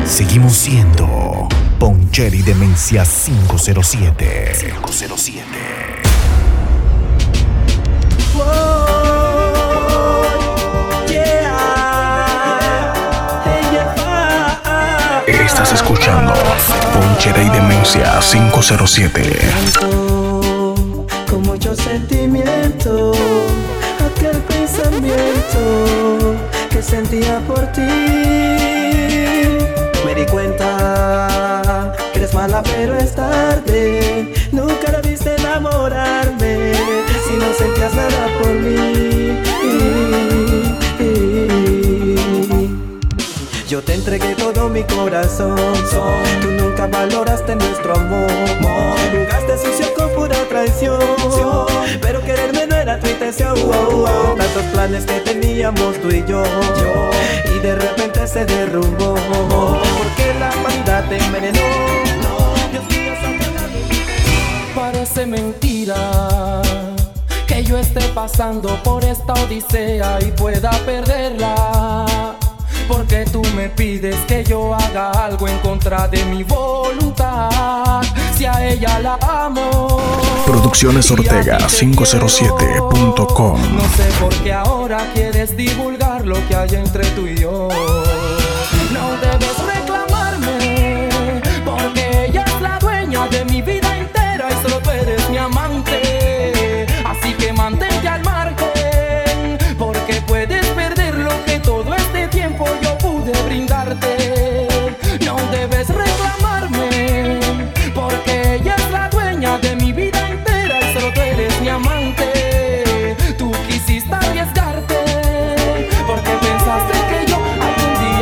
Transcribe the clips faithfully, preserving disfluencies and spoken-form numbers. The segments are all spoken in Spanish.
Seguimos siendo Ponchera y Demencia cinco cero siete. cinco cero siete. Estás escuchando Ponchera y Demencia cinco cero siete. Con mucho sentimiento, aquel pensamiento que sentía por ti. Me di cuenta que eres mala pero es tarde. Nunca debiste enamorarme si no sentías nada por mí. Yo te entregué todo mi corazón, tú nunca valoraste nuestro amor. Jugaste sucio con pura traición, pero quererme no era tu intención. Tantos planes que teníamos tú y yo, y de repente se derrumbó, porque la maldad te envenenó. Dios mío, parece mentira que yo esté pasando por esta odisea y pueda perderla, porque tú me pides que yo haga algo en contra de mi voluntad. Si a ella la amo. Producciones Ortega quinientos siete punto com. No sé por qué ahora quieres divulgar lo que hay entre tú y yo. No debes reclamarme, porque ella es la dueña de mi vida entera y solo tú eres mi amante. Así que mantente al margen, porque puedes perder lo que todo este tiempo yo pude brindarte. No debes reclamarme, porque ella es la dueña de mi vida entera y solo tú eres mi amante. Tú quisiste arriesgarte, porque pensaste que yo algún día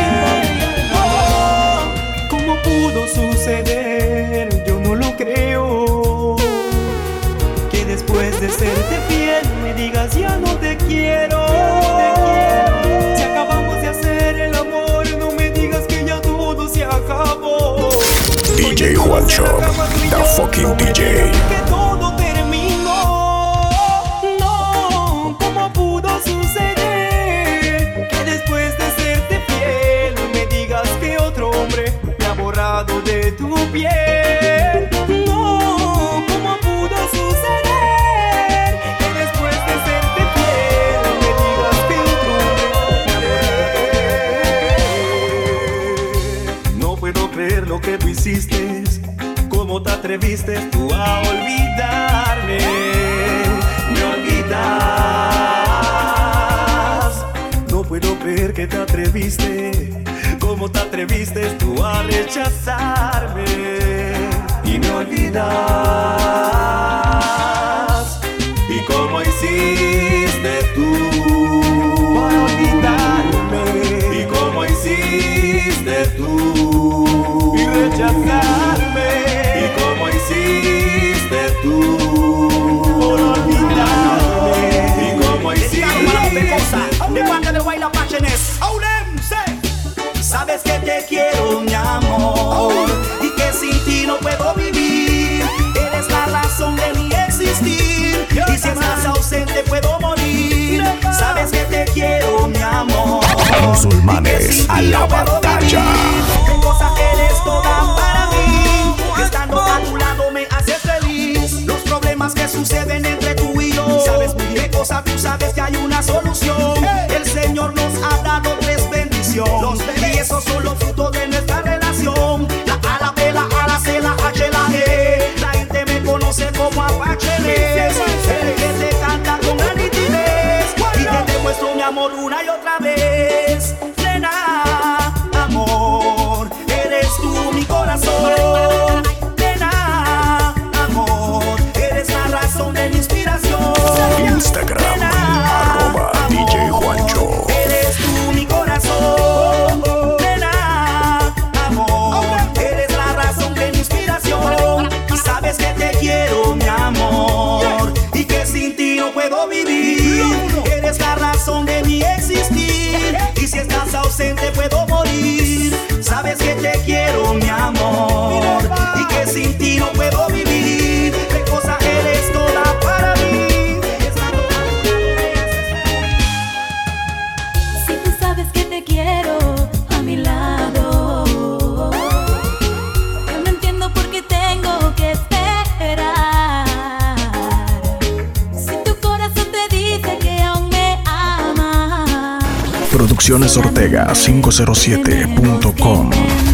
oh, ¿cómo pudo suceder? Yo no lo creo, que después de serte fiel me digas ya no te quiero. Si acabamos de hacer el amor, no me digas que ya todo se acabó. D J Juancho, the fucking D J. Que todo terminó. No, ¿cómo pudo suceder? Que después de serte fiel me digas que otro hombre me ha borrado de tu piel. No, ¿cómo pudo suceder? Que después de serte fiel me digas que otro hombre. No puedo creer lo que tú hiciste. ¿Cómo te atreviste tú a olvidarme? Me olvidas. No puedo creer que te atreviste. ¿Cómo te atreviste tú a rechazarme? Y me olvidas. ¿Y cómo hiciste tú para olvidarme? ¿Y cómo hiciste tú y rechazarme? ¿Y cómo hiciste tú por olvidarme? ¿Y cómo hiciste? Sabes que te quiero, mi amor, y que sin ti no puedo vivir. Eres la razón de mi existir, y si estás ausente puedo morir. Sabes que te quiero, mi amor. Musulmanes a la batalla. ¿Qué cosa eres toda para mí? Estando a tu lado me haces feliz. Los problemas que suceden entre tú y yo, sabes muy bien qué cosa, tú sabes que hay una solución. El Señor nos ha dado tres bendiciones, y esos son los frutos de nuestra relación. La A, la B, la A, la C, la H, la G. La gente me conoce como Apache Les, el que te canta con gran nitidez y te demuestro mi amor una y otra vez. Nena, amor, eres tú mi corazón. Nena, amor, eres la razón de mi inspiración. Instagram, arroba D J Juancho. Eres tú mi corazón. Nena, amor, eres la razón de mi inspiración. Y sabes que te quiero, mi amor, y que sin ti no puedo vivir. Eres la razón de mi existir, y si estás ausente puedo morir. Sabes que te quiero, mi amor, y que sin ti no puedo vivir. ¿Qué cosa eres toda para mí? Si tú sabes que te quiero a mi lado, Producciones Ortega quinientos siete punto com.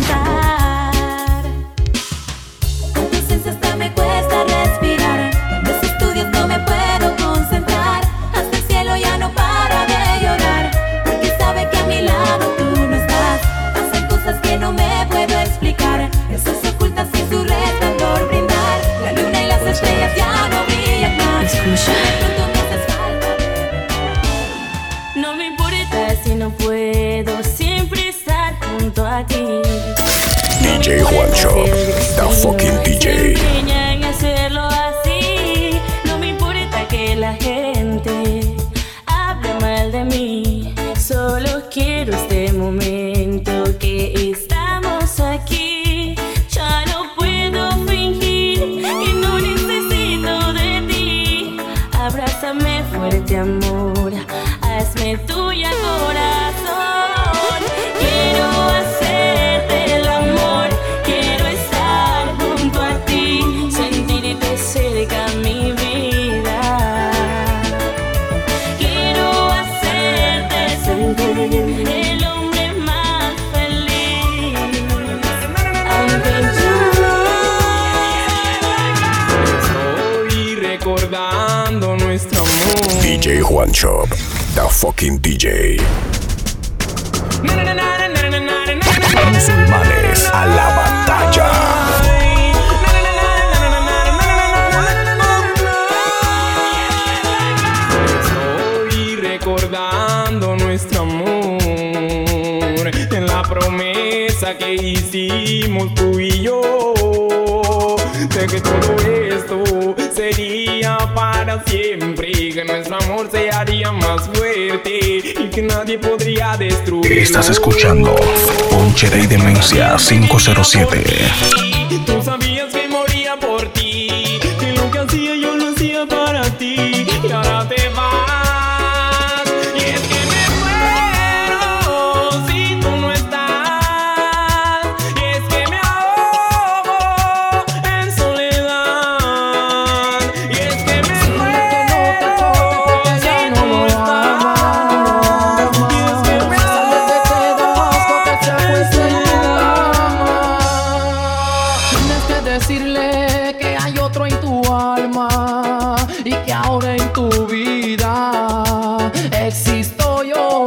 No me importa si no puedo siempre estar junto a ti. D J Juancho, the fucking D J. Se empeña en hacerlo así. No me importa que la gente hable mal de mí. Solo quiero este momento que estamos aquí. Ya no puedo fingir que no necesito de ti. Abrázame fuerte, amor. Hazme tuya, corazón. Quiero hacerte el amor. Quiero estar junto a ti. Sentirte cerca, mi vida. Quiero hacerte sentir el hombre más feliz. Aunque yo estoy recordando nuestro amor. D J Juancho, the fucking D J. Musulmanes a la batalla. Estoy recordando nuestro amor, en la promesa que hicimos tú y yo, de que todo esto sería para siempre, que nuestro amor se haría más fuerte y que nadie podría destruirlo. Estás escuchando Ponche y Demencia quinientos siete. Tú sabías que moría por ti, que lo que hacía yo lo hacía para ti, y ahora te vas. Y es que me muero si tú no estás, y es que me ahogo en soledad, y es que me muero si tú no estás, y es que me Tienes que decirle que hay otro en tu alma y que ahora en tu vida existo yo.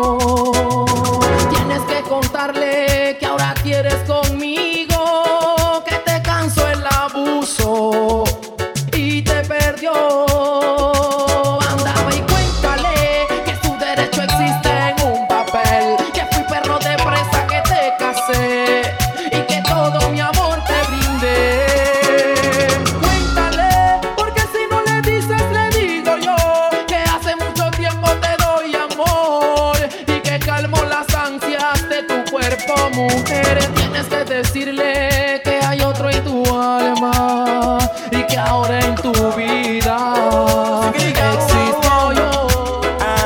Tienes que contarle que ahora quieres conmigo, que te cansó el abuso y te perdió. Anda, ve y cuéntale que su derecho existe en un papel, que fui perro de presa, que te casé y que todo mi amor te brindé. Cuéntale, porque si no le dices, le digo yo que hace mucho tiempo te doy amor y que calmo las ansias de tu cuerpo, mujer. Tienes que decirle que hay otro en tu alma y que ahora en tu vida existo yo.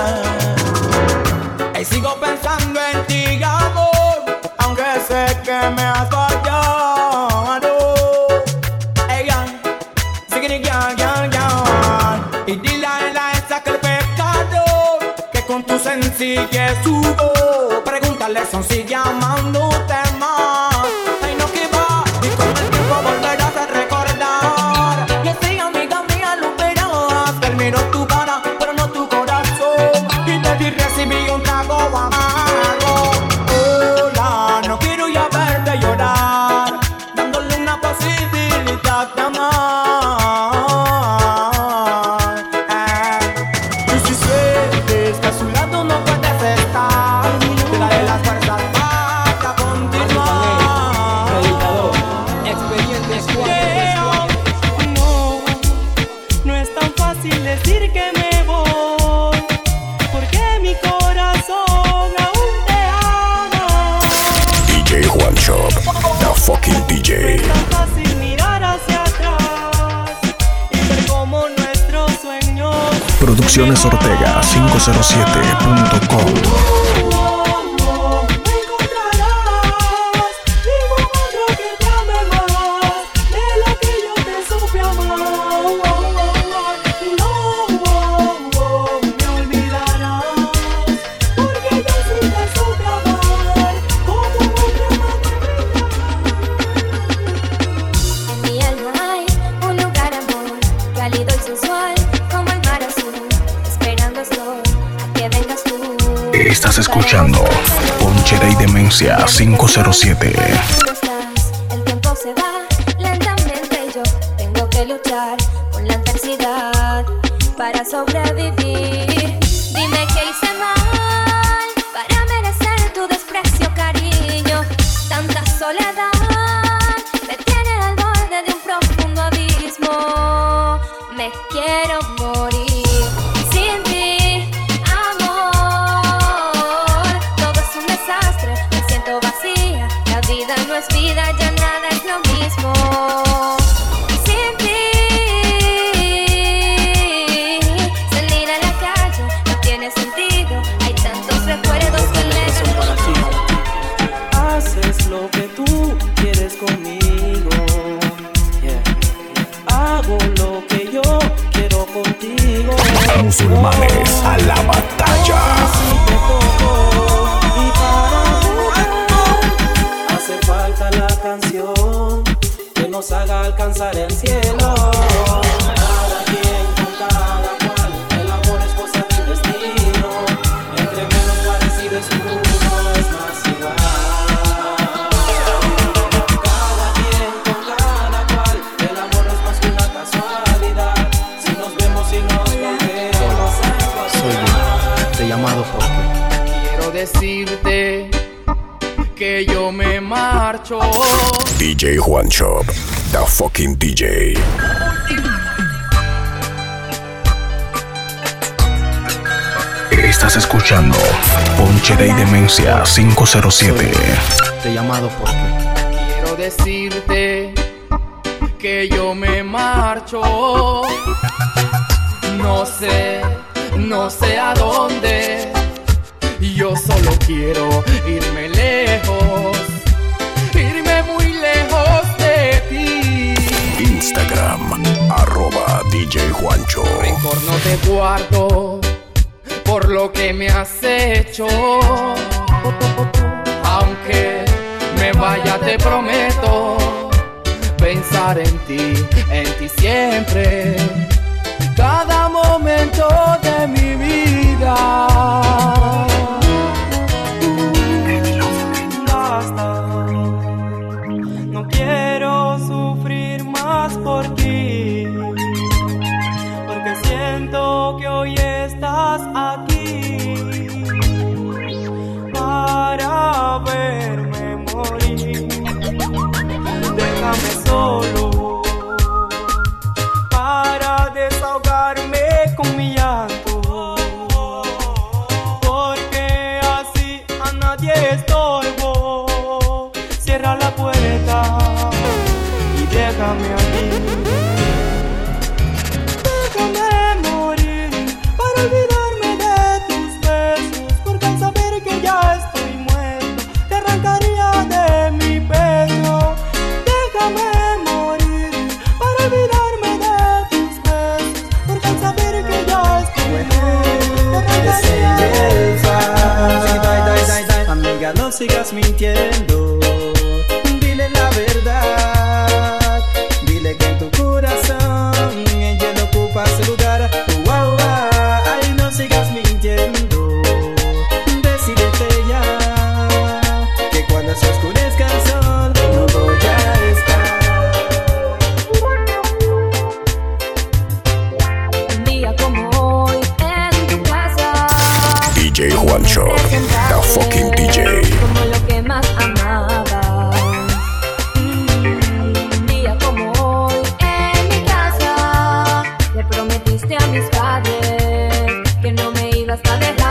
Y sigo pensando en ti, amor, aunque sé que me has fallado. Ella, sigue ya, ya, ya. Y dile a ella esa que el pecado, que con tu sencillez hubo. Pregúntale si aún sigue amándote más. Ay, no, que va, y con el tiempo volverás a recordar. Y así, amiga mía, lo verás. Que él miró tu cara, pero no tu corazón. Y te di recibí un trago amargo. Hola, no quiero ya verte llorar, dándole una posibilidad de amar. Eh. Y si sientes que a su lado no puedes estar, te daré las fuerzas para continuar. Yeah. No, no es tan fácil decir que me voy, porque mi corazón aún te ama. D J Juancho, the fucking D No J. es tan fácil mirar hacia atrás y ver cómo nuestros sueños. Producciones Ortega quinientos siete punto com. Me encontrarás, vivo otro que te ame más de lo que yo te supe amar. No me olvidarás, porque yo soy Ponchera y Demencia cinco cero siete. El tiempo se va lentamente y yo tengo que luchar con la adversidad para sobrevivir. Dime qué hice mal para merecer tu desprecio, cariño. Tanta soledad me tiene al borde de un profundo abismo. Me quiero morir sin ti, amor. Todo es un desastre, me siento vacía. La vida no es vida, ya nada es lo mismo. Sin ti, salir a la calle no tiene sentido. Hay tantos recuerdos que me Haces lo que tú quieres conmigo, yeah. Hago lo que yo quiero contigo. Musulmanes a la batalla. Si te toco y para jugar hace falta la canción que nos haga alcanzar el cielo. Cada quien con cada cual, el amor es cosa del destino. Entre menos parecido es uno, es más igual. Cada quien con cada cual, el amor es más que una casualidad. Si nos vemos y nos volvemos. Soy yo, te he llamado porque Quiero decirte que yo me marcho. D J Juancho, the fucking D J. Estás escuchando Ponchera y Demencia cinco cero siete. te he llamado porque Quiero decirte que yo me marcho. No sé, no sé a dónde. Yo solo quiero irme lejos, irme muy lejos de ti. Instagram, arroba D J Juancho. Rencor no te guardo por lo que me has hecho. Aunque me vaya te prometo pensar en ti, en ti siempre, cada momento de mi vida. Basta, no quiero sufrir más por ti, porque siento que hoy estás aquí para verme morir. Déjame solo para desahogarme con mi llanto, porque así a nadie estorbo. Cierra la puerta y déjame aquí. Déjame morir para olvidarme de tus besos, porque al saber que ya estoy muerto te arrancaría de mi pecho. Déjame morir para olvidarme de tus besos, porque al saber que ya estoy muerto te arrancaría de mi pecho. Amiga, no sigas mintiendo, dile la verdad, dile que en tu corazón ella no ocupa su lugar. Wow, wow, ay, no sigas mintiendo, decídete ya, que cuando se oscurezca el sol no voy a estar. Un día como hoy en tu casa, D J Juancho, the fucking D J. como lo que más amaba. Un día como hoy en mi casa, le prometiste a mis padres que no me ibas a dejar.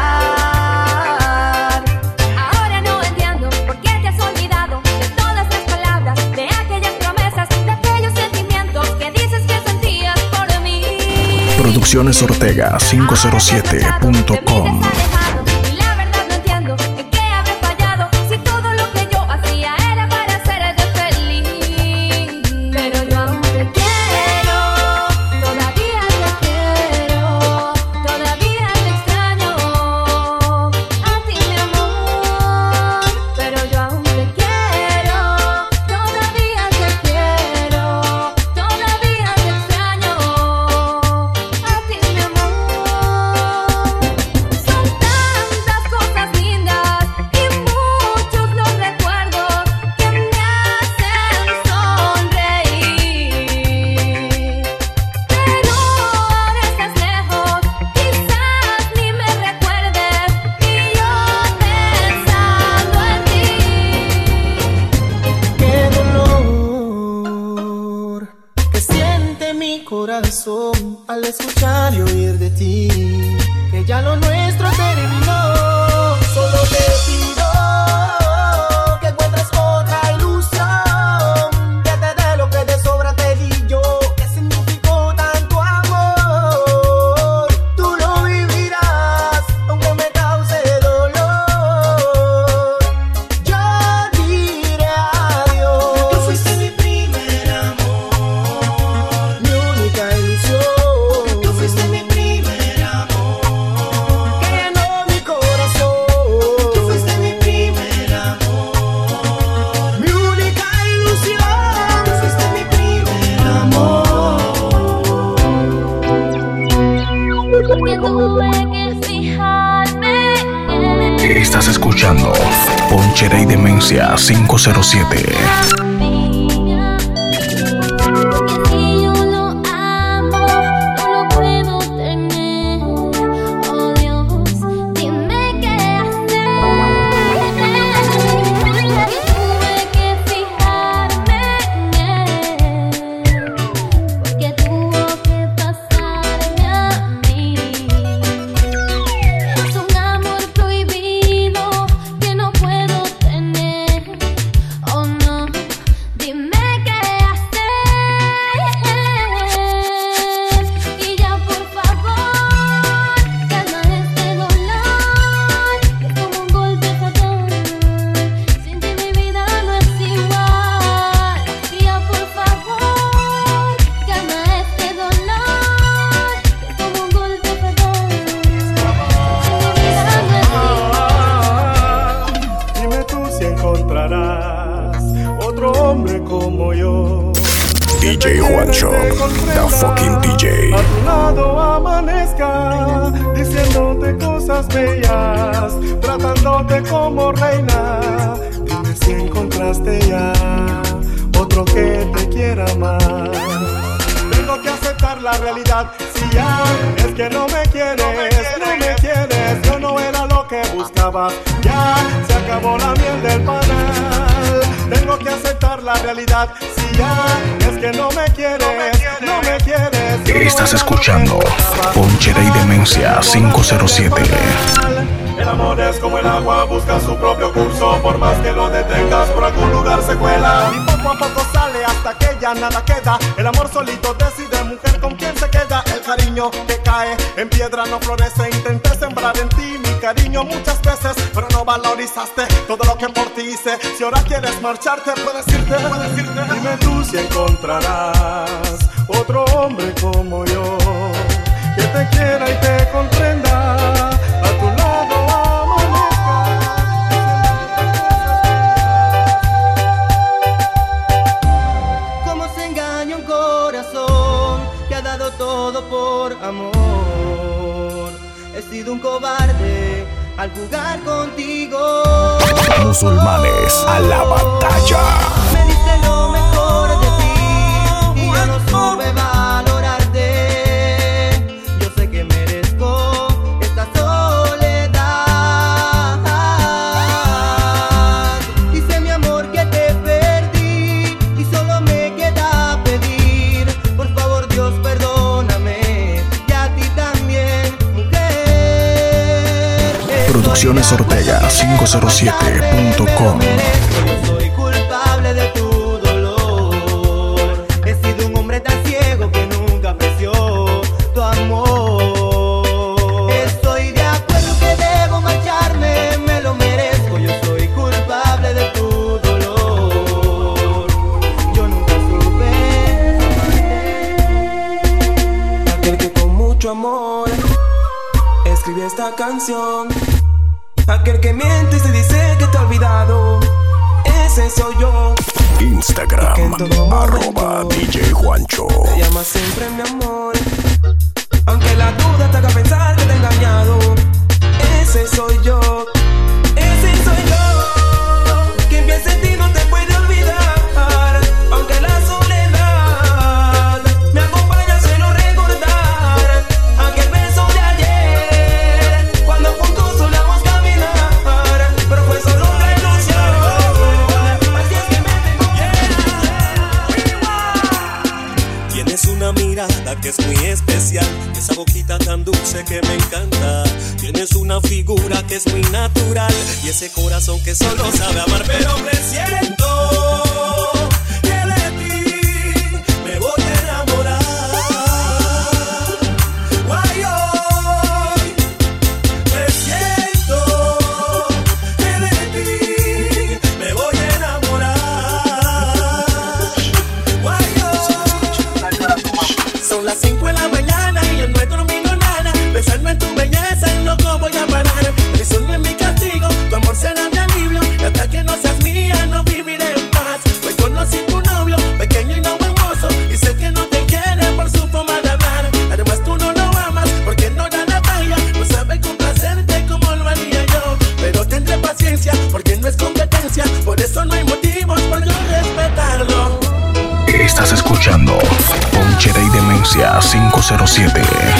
Ahora no entiendo por qué te has olvidado de todas las palabras, de aquellas promesas, de aquellos sentimientos que dices que sentías por mí. Producciones Ortega cinco cero siete punto com. Y la verdad no entiendo en qué habré fallado, si todo lo que yo hacía era para hacerte feliz. Pero yo aún te quiero, todavía te quiero, todavía te extraño a ti, mi amor. Pero yo aún te quiero, todavía te quiero, todavía te extraño a ti, mi amor. Son corazón al escuchar y oír de ti que ya lo nuestro terminó. Solo te pido que encuentres otra ilusión, que te dé lo que de sobra te di yo, que significó tanto amor. Tú lo vivirás aunque me cause dolor. Yo diré adiós. Tú fuiste mi primer amor, mi única ilusión. Tú fuiste mi primer amor, que llenó mi corazón. Tú fuiste mi primer amor, mi única ilusión. Tú fuiste mi primer amor. Porque tuve que fijarme en Estás escuchando Ponchera y Demencia cinco cero siete. mía. Porque si yo lo amo, no lo puedo tener. Oh Dios, dime qué hacer. Porque tuve que fijarme en él, porque tuvo que pasarme a mí. Es un amor prohibido que no puedo tener. Oh no, dime qué hacer. Y ya por favor, calma este dolor, que es como un golpe fatal. Sin ti mi vida no es igual. Y ya por favor, calma este dolor, que es como un golpe fatal. Sin mi vida no es igual. Dime tú si encontrarás otro hombre como yo. D J Juancho, the fucking D J. A tu lado amanezca, diciéndote cosas bellas, tratándote como reina. Dime si encontraste ya otro que te quiera más. Tengo que aceptar la realidad, si ya es que no me quieres, no me quieres, yo no era lo que buscaba, ya se acabó la miel del panal. Tengo que aceptar la realidad, si ya es que no me quieres, no me quieres, yo no Estás era lo escuchando que buscaba. Ponchera y Demencia cinco cero siete. El amor es como el agua, busca su propio curso, por más que lo detengas, por algún lugar se cuela. Y poco a poco sale hasta que ya nada queda. El amor solito decide, mujer, con quién se queda. El cariño que cae en piedra no florece. Intenté sembrar en ti mi cariño muchas veces, pero no valorizaste todo lo que por ti hice. Si ahora quieres marcharte, puedes irte, puedes irte. Dime tú si encontrarás otro hombre como yo, que te quiera y te comprenda. A tu lado amanezca. ¿Cómo se engaña un corazón que ha dado todo por amor? He sido un cobarde al jugar contigo. Musulmanes a la batalla. Me diste lo mejor de ti y yo no supe valorarte. Yo sé que merezco esta soledad. Dice mi amor que te perdí y solo me queda pedir, por favor Dios perdóname, y a ti también, mujer. Producciones Ortega cinco cero siete punto com. Yo soy culpable de tu dolor. He sido un hombre tan ciego que nunca apreció tu amor. Estoy de acuerdo que debo marcharme, me lo merezco. Yo soy culpable de tu dolor. Yo nunca supe. Aquel que con mucho amor escribió esta canción. Aquel que miente y se dice que te ha olvidado, ese soy yo. Instagram, Que en todo arroba momento D J Juancho. te llamas siempre mi amor, aunque la duda te haga pensar que te he engañado. Ese soy yo, ese soy yo. Quien piensa en ti no te puede olvidar, aunque la soledad me acompaña, suelo recordar aquel beso de ayer, cuando juntos solíamos caminar, pero fue solo una ilusión. Así es que me tengo que ir. Tienes una mirada que es muy boquita tan dulce que me encanta. Tienes una figura que es muy natural y ese corazón que solo sabe amar. Pero presiento que de ti me voy a enamorar. Guay, hoy presiento que de ti me voy a enamorar. Guay, hoy. Son las cinco de la mañana y yo no he dormido nada. Pensando en tu belleza, en loco voy a parar. El sol no es mi castigo, tu amor será mi alivio. Y hasta que no seas mía, no viviré en paz. Hoy conocí tu novio, pequeño y no hermoso, y sé que no te quiere por su forma de hablar. Además tú no lo amas, porque no da la talla. No sabe complacerte como lo haría yo. Pero tendré paciencia, porque no es competencia. Por eso no hay motivos por no respetarlo. Estás escuchando Ponchera y Demencia cinco cero siete.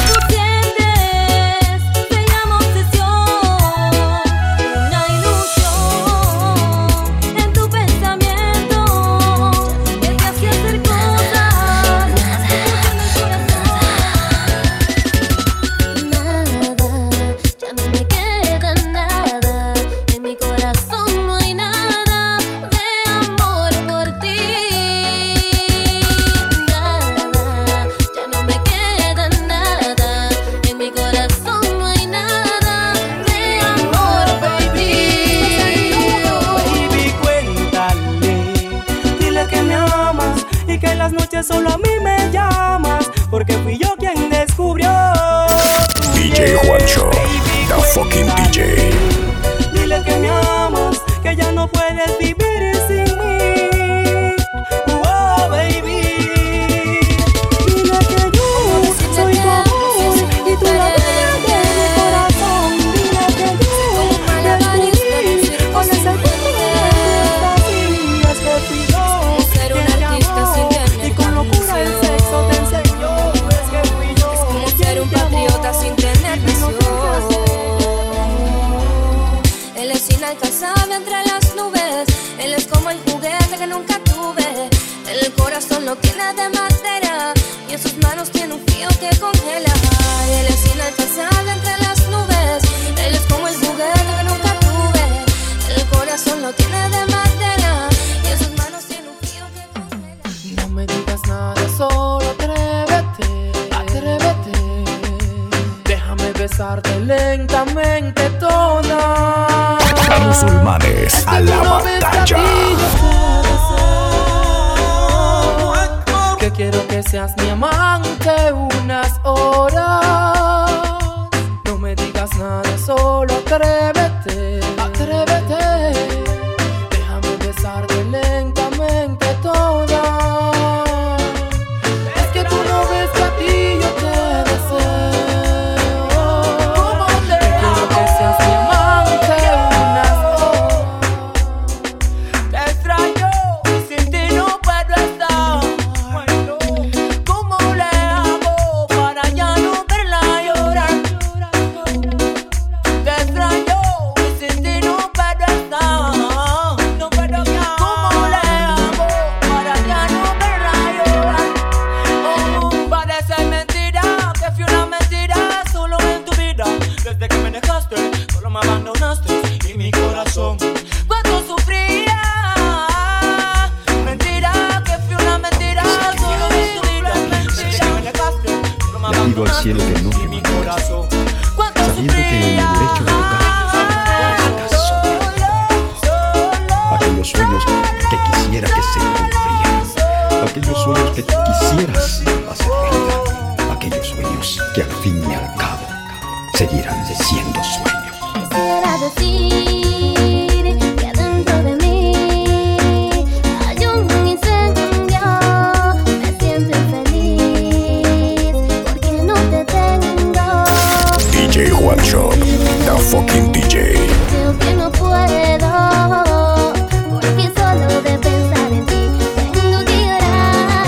Solo a mí me llamas, porque fui yo quien descubrió. D J Juancho, the fucking D J. Dile que me amas, que ya no puedes vivir sin mí. Oh, baby. Dile que yo soy tu amor y tú la dueña de mi corazón. Dile que yo descubrí con ese tiempo de fantasías que fui yo. Ser un artista sin tener locura el sexo te enseñó. Es que fui yo. Es como ser un patriota sin tener nación. Él es inalcanzable entre las nubes. Él es como el juguete que nunca tuve. El corazón lo tiene de madera y en sus manos tiene un frío que congela. Él es inalcanzable entre las nubes. Él es como el juguete que nunca tuve. El corazón lo tiene de madera y en sus manos tiene un frío que congela. No me digas nada, solo atrévete, atrévete. Déjame besarte lentamente toda. Musulmanes Es que a tú la no ves que a batalla. ti yo te deseo. Que quiero que seas mi amante unas horas. No me digas nada, solo atrévete, atrévete. Déjame besarte lentamente toda. Es que tú no ves que a ti yo te deseo. Que quiero que seas mi amante unas horas. Te extraño y sin ti no puedo estar. ¿Cómo le hago para ya no verla llorar? Te extraño y sin ti no puedo estar. No puedo estar. ¿Cómo le hago para ya no verla llorar? Oh, parece mentira que fui una mentira solo en tu vida. Desde que me dejaste, solo me abandonaste y mi corazón cuando sufría. Mentira que fui una mentira solo en tu vida. Desde que me dejaste, solo me Le pido al cielo que abandonaste no y me mi muera, corazón cuando sabiendo que en el lecho de tu aquellos sueños que quisiera que se cumplieran, aquellos sueños que quisieras hacer realidad, aquellos sueños que al fin y al cabo seguirán siendo sueños. Quisiera decir que dentro de mí hay un incendio. Me siento infeliz porque no te tengo. D J Juancho, the fucking D J. Creo que no puedo, porque solo de pensar en ti tengo que llorar,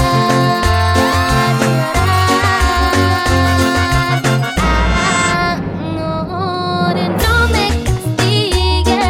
llorar. No, no me castigues.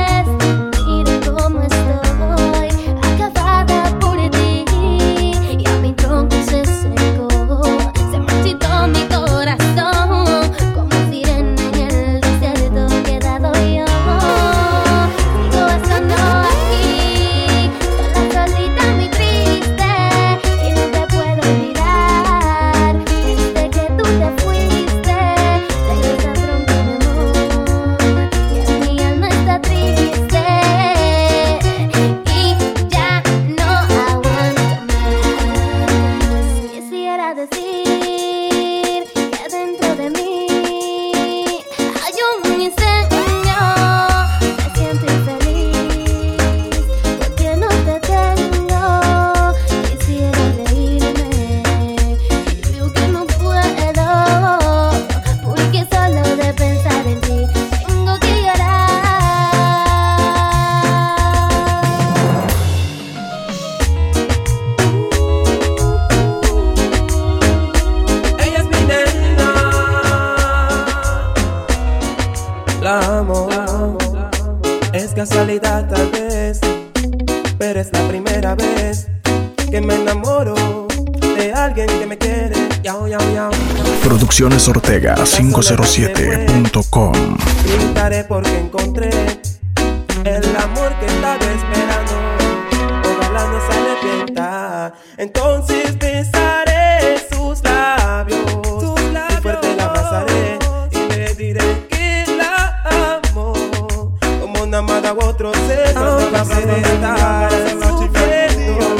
eres la primera vez que me enamoro de alguien que me quiere. Yao, yao, yao. Producciones Ortega cinco cero siete punto com. Gritaré porque encontré el amor que estaba esperando. Ojalá no se arrepienta. Entonces besaré sus labios, sus labios. Y fuerte la abrazaré y le diré que la amo. Como una amada u otro ser, no va a ser estar sufriendo.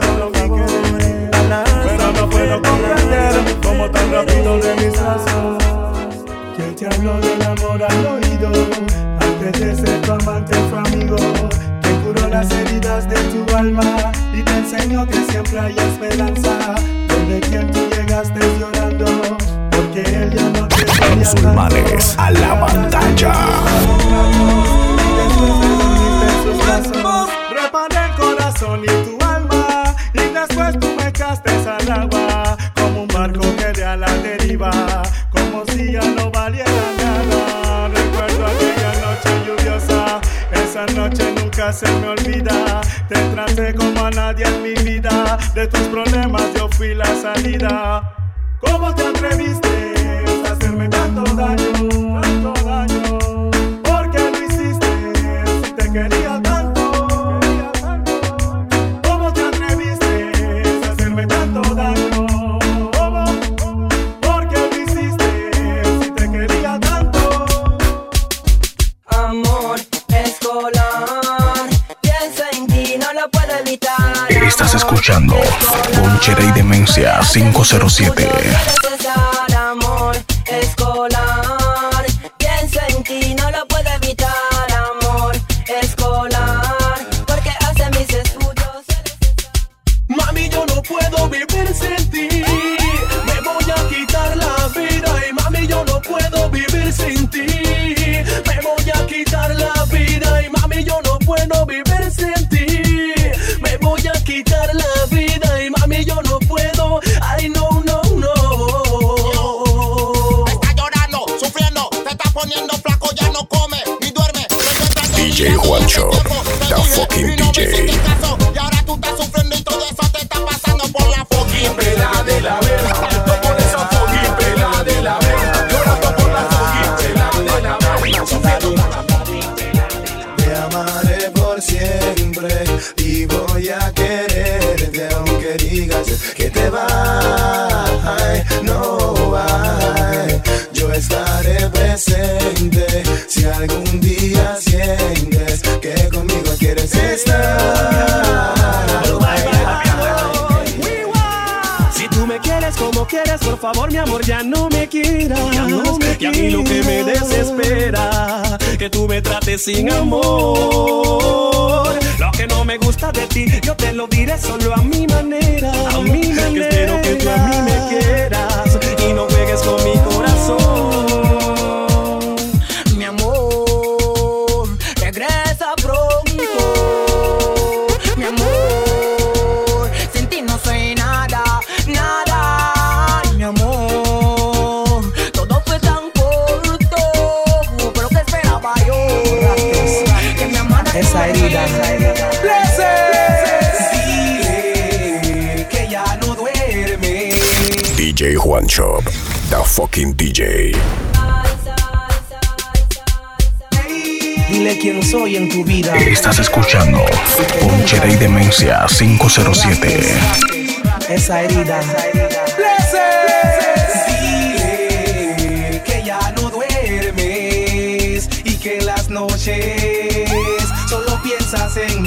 Pero no puedo comprender cómo tan rápido de mis brazos. Que te habló del amor al oído. Antes de ser tu amante fue amigo. Te curó las heridas de tu alma y te enseñó que siempre hay esperanza. Donde quien tú llegaste llorando, porque él ya no te quería. Musulmanes a la pantalla. Reparé el corazón y tu alma, y después tú me echaste al agua, como un barco que de a la deriva, como si ya no valiera nada. Recuerdo aquella noche lluviosa, esa noche nunca se me olvida. Te traté como a nadie en mi vida, de tus problemas yo fui la salida. ¿Cómo te atreviste a hacerme tanto daño, tanto daño? ¿Por qué lo hiciste si te quería tanto? Estás escuchando Ponchera y Demencia cinco cero siete. Amor escolar, piensa en ti, no lo puedo evitar. Amor escolar, porque hace mis estudios. Mami, yo no puedo vivir sin ti. Me voy a quitar la vida y mami, yo no puedo vivir sin ti. Me voy a quitar la vida y mami, yo no puedo vivir sin ti. Me voy a quitar la vida y mami, yo no puedo. Ay, no, no, no. Está llorando, sufriendo, te está poniendo flaco, ya no come ni duerme. D J Juancho, the fucking D J. Y ahora tú estás sufriendo y todo eso te está pasando por la fucking pela de la verga. Por esa fucking pela de la verga. Llorando por la fucking pela de la verga. Te amaré por siempre y voy a quererte aunque digas que te vas. No hay, yo estaré presente si algún día sientes que conmigo quieres estar. Si tú me quieres como quieres, por favor mi amor ya no me quieras. Ya no me y a mí lo que me desespera, que tú me trates sin amor. Lo que no me gusta de ti, yo te lo diré solo a mi manera. A mi manera. Que espero que tú a mí me quieras y no juegues con mi corazón. Mi amor, regresa pronto. Mi amor, sin ti no soy nada, nada. Mi amor, todo fue tan corto, pero que esperaba yo. Que me amara. Esa herida, esa herida. Dile que ya no duerme. D J Juancho, the fucking D J. Dile quién soy en tu vida. Estás escuchando Ponchera y Demencia cinco cero siete. Esa herida, esa herida. Dile que ya no duermes y que en las noches solo piensas en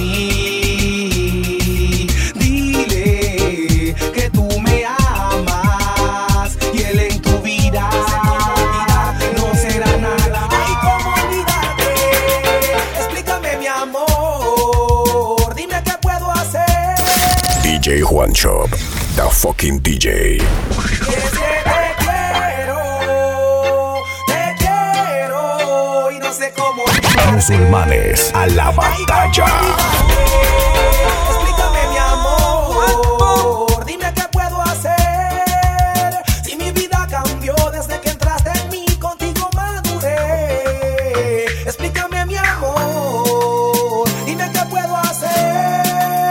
mí. Dile que tú me amas y él en tu vida no será nada. Ay, ¿cómo olvidarte? Explícame, mi amor. Dime qué puedo hacer. D J Juancho, the fucking D J. Te quiero, te quiero y no sé cómo. Musulmanes a la batalla. Explícame, mi amor, dime qué puedo hacer. Si mi vida cambió desde que entraste en mí, contigo maduré. Explícame, mi amor, dime qué puedo hacer.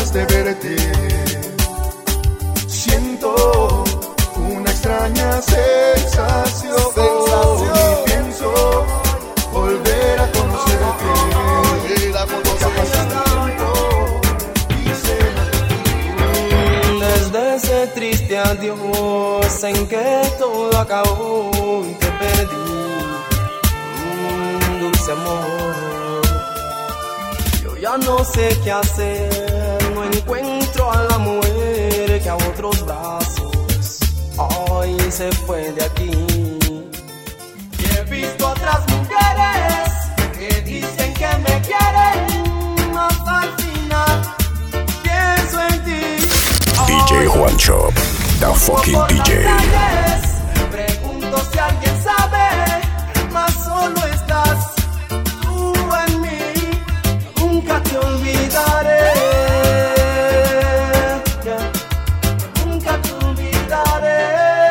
después de verte siento una extraña sensación, sensación. Y pienso volver a conocerte, volver a conocerte. Desde ese triste adiós en que todo acabó y te perdí, mm, dulce amor. Yo ya no sé qué hacer, no encuentro a la mujer que a otros brazos hoy se fue de aquí. Y he visto otras mujeres que dicen que me quieren, más al final pienso en ti. D J Juancho, the fucking D J. Pregunto si alguien sabe, más solo estás tú en mí. Nunca te olvidaré. Yeah. Nunca te olvidaré.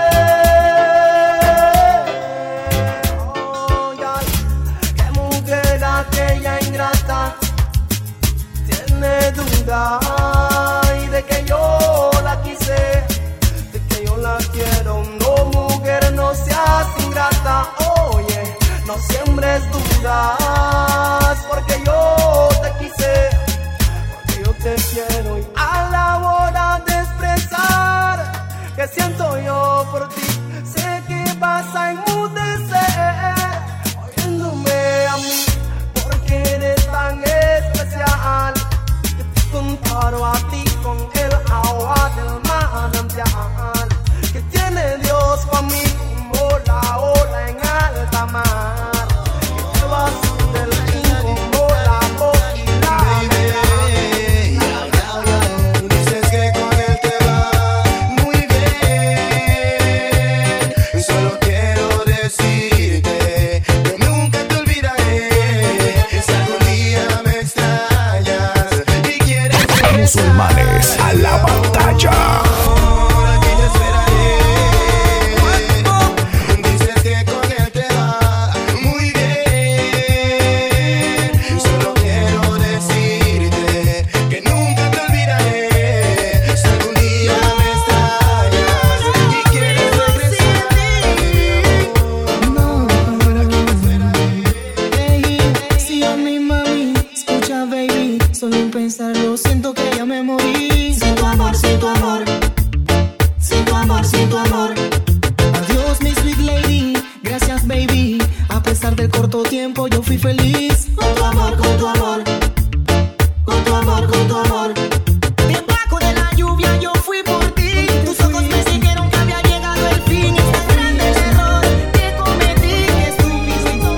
Oh, yeah. Qué mujer aquella ingrata tiene duda y de que yo la quise, de que yo la quiero. No, mujer, no seas ingrata. Oye, no siembres dudas, porque yo te quise, porque yo te quiero. Y a la hora de expresar que siento yo por ti, sé que vas a enmudecer oyéndome a mí, porque eres tan especial. Comparo a ti con el agua del manantial que tiene Dios para mí, como la ola en alta mar, que te vas del fin como la voz y la baby, dices que con él te va muy bien. Solo quiero decirte que nunca te olvidaré. Si algún día me extrañas y quieres Musulmanes a la batalla. aquí te esperaré. Dices que con él te va muy bien. Solo quiero decirte que nunca te olvidaré. Si algún día me extrañas y quieres regresar, No, aquí te esperaré. Hey, si a mi mami escucha, baby, solo en pensarlo siento que ya me morí. Sin tu amor, sin tu amor, sin tu amor, sin tu amor. Adiós, mi sweet lady, gracias, baby. A pesar del corto tiempo, yo fui feliz. Con tu amor, con tu amor, con tu amor, con tu amor. Debajo de la lluvia yo fui por ti. Tus ojos me dijeron que había llegado el fin. Es tan grande el error que cometí, que estúpido.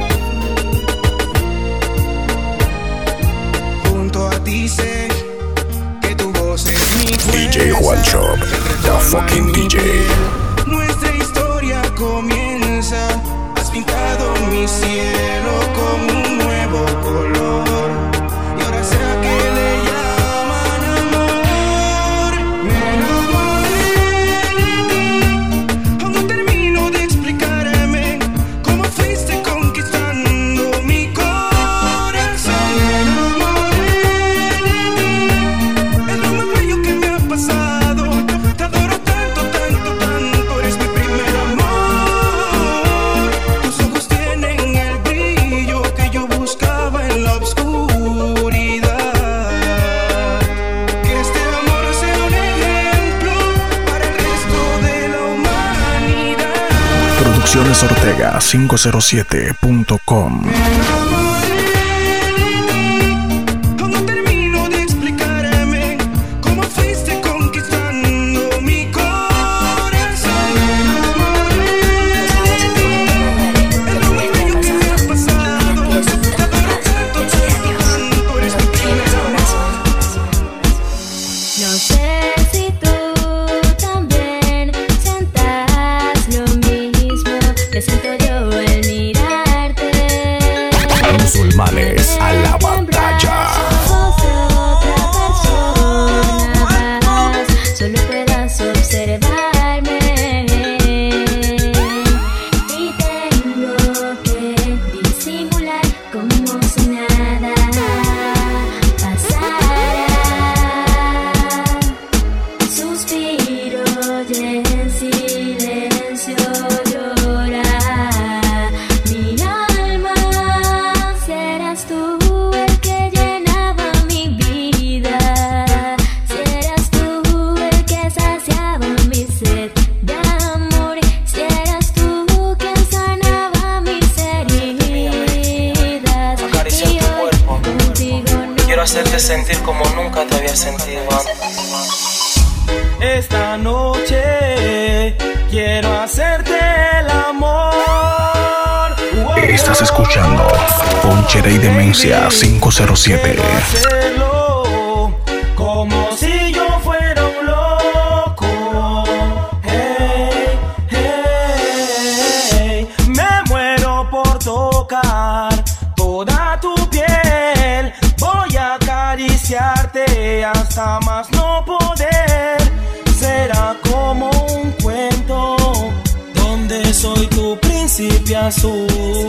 Junto a ti sé que tu voz es mi D J Juancho, the fucking D J. Nuestra historia comienza. Has pintado mi cielo con un nuevo color. Y ahora sé a qué le llaman amor. Me enamoré de ti. Aún no termino de explicarme cómo fuiste conquistando mi corazón. Me enamoré de ti. Es lo más bello que me ha pasado. Te adoro tanto, tanto, tanto. Eres mi primer amor. Tus ojos tienen el brillo que yo buscaba en la oscuridad. Que este amor sea un ejemplo para el resto de la humanidad. Producciones Ortega quinientos siete punto com. Aún no termino de explicarme cómo fuiste conquistando mi corazón. Me enamoré de ti. Es lo más bello que me ha pasado. Te adoro tanto, tanto, tanto. Eres mi primer amor. No sé si tú también sientas lo mismo que siento yo al mirarte. hacerte sentir como nunca te había sentido antes. Esta noche quiero hacerte el amor. Estás escuchando Ponchera y Demencia cinco cero siete. Hacerlo como si yo fuera un loco. Hey, hey, me muero por tocar toda tu piel. Voy a acariciarte hasta más no poder. Será como un cuento donde soy tu príncipe azul.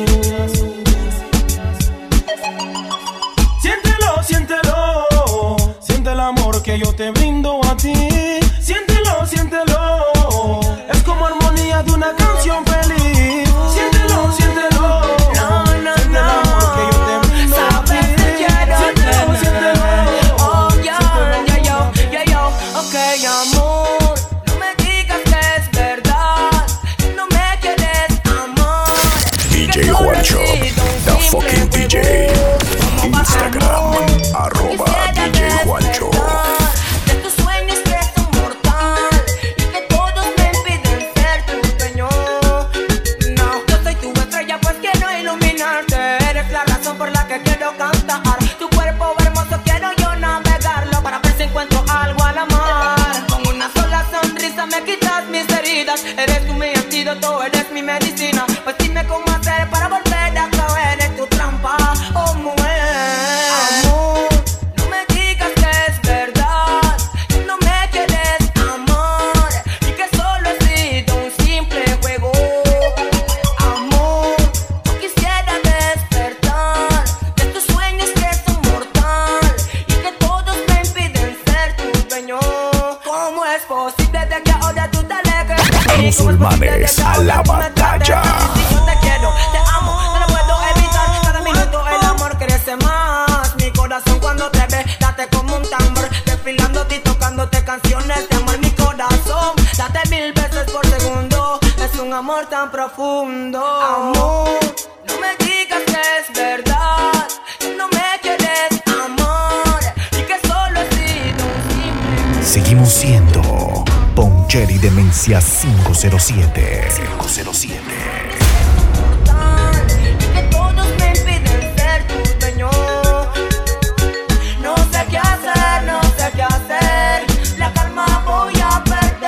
Siéntelo, siéntelo, siente el amor que yo te brindo a ti. Siéntelo, siéntelo, es como armonía de una canción feliz. Siéntelo, siéntelo, No, no, siente el amor que yo te brindo a ti. Sabes que quiero Siéntelo, tener. siéntelo. Oh, ya, ya, yo, ya, yo. Ok, amor, no me digas que es verdad. No me quieres amar. D J Juancho, the fucking D J. Instagram, arroba D J Juancho. De tus sueños que son mortal y que todos me impiden ser tu dueño. No, yo soy tu estrella pues quiero iluminarte. Eres la razón por la que quiero cantar. Tu cuerpo hermoso quiero yo navegarlo para ver si encuentro algo a la mar. Con una sola sonrisa me quitas mis heridas. Eres tú mi antídoto, eres mi medicina. Pues dime cómo hacer para volver a caer en tu trampa, oh mujer. Amor, no me digas que es verdad, que no me quieres amar y que solo he sido un simple juego. Amor, yo quisiera despertar de tus sueños que son mortal y que todos me impiden ser tu dueño. ¿Cómo es posible de que ahora tú te alejes de mí? Musulmanes a la batalla. Yo te quiero, te amo, no lo puedo evitar. Cada minuto el amor crece más. Mi corazón cuando te ve, late como un tambor. Desfilándote y tocándote canciones de amor. Mi corazón late mil veces por segundo. Es un amor tan profundo. Amor, no me digas que es verdad, que no me quieres amar y que solo he sido un simple. Seguimos siendo Ponchera y Demencia cinco cero siete. cinco cero siete. Y que todos me impiden ser tu dueño. No sé qué hacer, no sé qué hacer. La calma voy a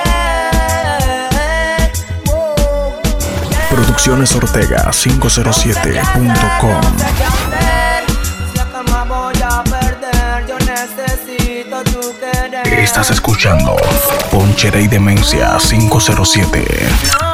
perder. Oh, yeah. Producciones Ortega cinco cero siete punto com. No sé qué hacer. La calma voy a perder. Yo necesito tu querer. Estás escuchando Ponchera y Demencia cinco cero siete. No